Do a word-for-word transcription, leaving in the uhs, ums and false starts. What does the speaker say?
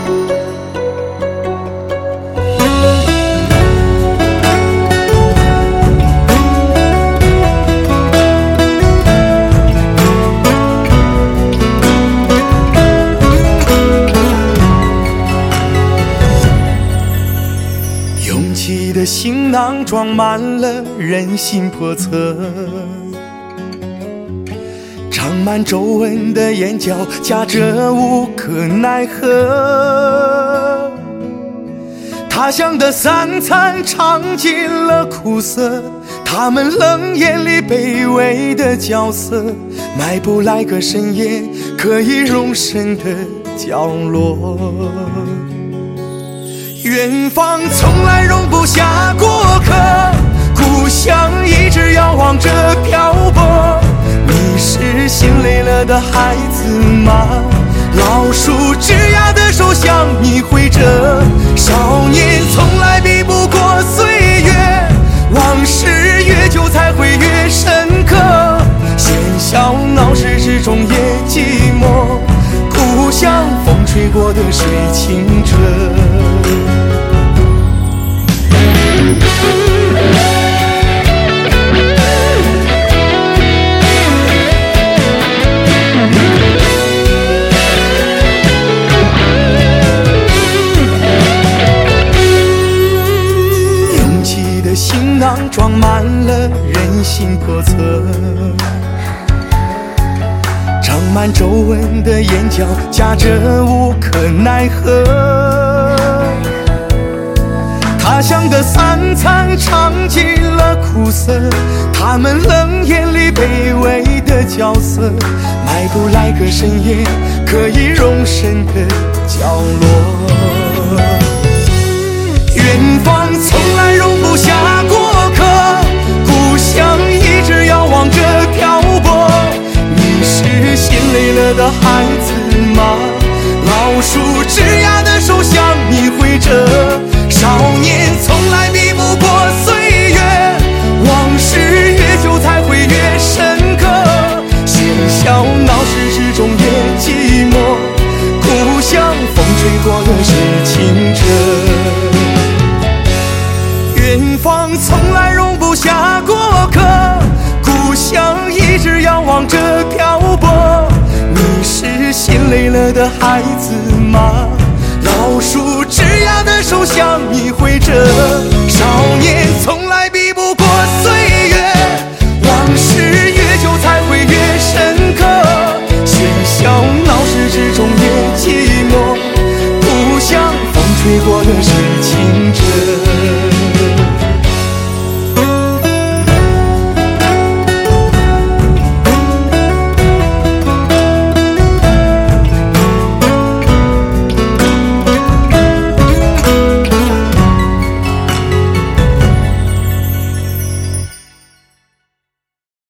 行囊装满了人心叵测，长满皱纹的眼角夹着无可奈何，他乡的三餐尝尽了苦涩，他们冷眼里卑微的角色，买不来个深夜可以容身的角落。远方从来容不下过客，故乡一直遥望着漂泊。你是心累了的孩子吗？老树枝桠的手向你挥着，少年从来比不过岁月，往事越久才会越深刻。喧嚣闹市之中也寂寞，故乡风吹过的水清澈。拥挤的行囊装满了人心叵测，长满皱纹的眼角夹着无可奈何，他乡的三餐尝尽了苦涩，他们冷眼里卑微的角色，买不来个深夜可以容身的角落。远方从来容不下过客，故乡一直遥望着漂泊。你是心累了的孩子吗？老树枝桠的手向你挥着，少年从来比不过岁月，往事越久才会越深刻。喧嚣闹市之中也寂寞，故乡风吹过的是清澈。远方从来容不下过客，故乡一直遥望着漂泊。你是心累了的孩子吗？老树枝桠的手向你挥着，少年从来比不过岁月，往事越久才会越深刻。喧嚣闹市之中也寂寞，故乡风吹过的是